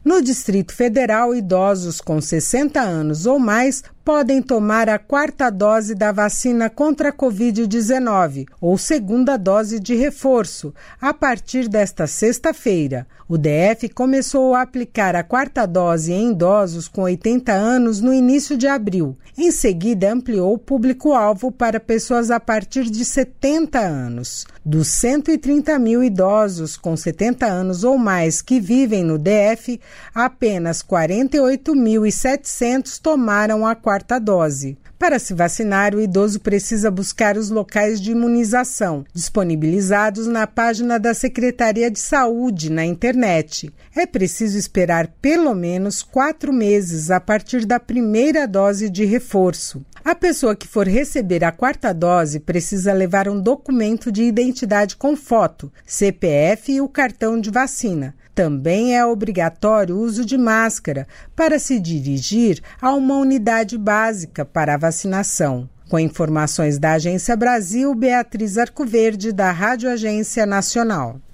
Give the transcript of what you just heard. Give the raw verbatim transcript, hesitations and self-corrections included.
No Distrito Federal, idosos com sessenta anos ou mais podem tomar a quarta dose da vacina contra a covid dezenove, ou segunda dose de reforço, a partir desta sexta-feira. O D F começou a aplicar a quarta dose em idosos com oitenta anos no início de abril. Em seguida, ampliou o público-alvo para pessoas a partir de setenta anos. Dos cento e trinta mil idosos com setenta anos ou mais que vivem no D F, apenas quarenta e oito mil e setecentos tomaram a quarta dose. Para se vacinar, o idoso precisa buscar os locais de imunização, disponibilizados na página da Secretaria de Saúde na internet. É preciso esperar pelo menos quatro meses a partir da primeira dose de reforço. A pessoa que for receber a quarta dose precisa levar um documento de identidade com foto, C P F e o cartão de vacina. Também é obrigatório o uso de máscara para se dirigir a uma unidade básica para a vacinação. Com informações da Agência Brasil, Beatriz Arcoverde, da Rádio Agência Nacional.